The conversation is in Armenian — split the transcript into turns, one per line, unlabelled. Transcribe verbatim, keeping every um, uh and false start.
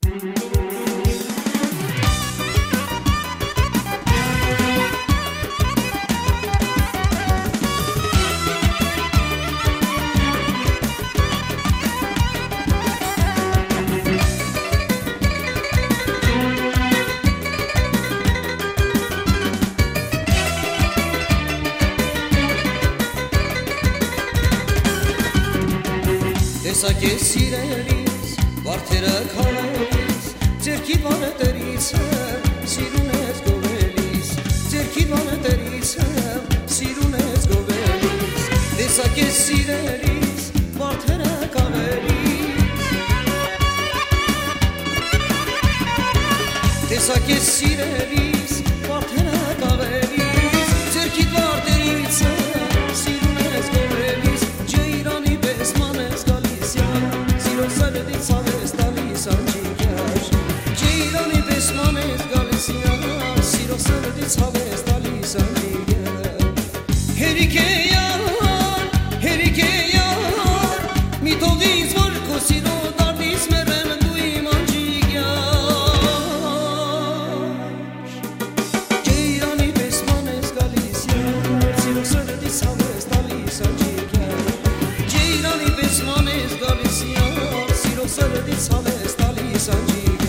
Տեսակ ես սիրելիս, վարդերը քալալիս, ձերքիդ վանետերից եմ, սիրուն ես գովելիս, ձերքիդ վանետերից եմ, սիրուն ես գովելիս, տեսակ ես սիրելիս, վարդերը քալալիս, տեսակ ես սիրելիս, վարդերը քալալիս, ձերքիդ վարդերից եմ, սիրուն ես գովելիս, ջեյրանի պես մանես Sabes talis anjigyash Jeyrani besmanes galisiya Siro sabes sabes talis anjigyash Herike yar, herike yar Mitogiz var ko siro dardis merem duim anjigyash Jeyrani besmanes galisiya Siro sabes sabes talis anjigyash Jeyrani besmanes galisiya Sırdı sabes talis anjigyash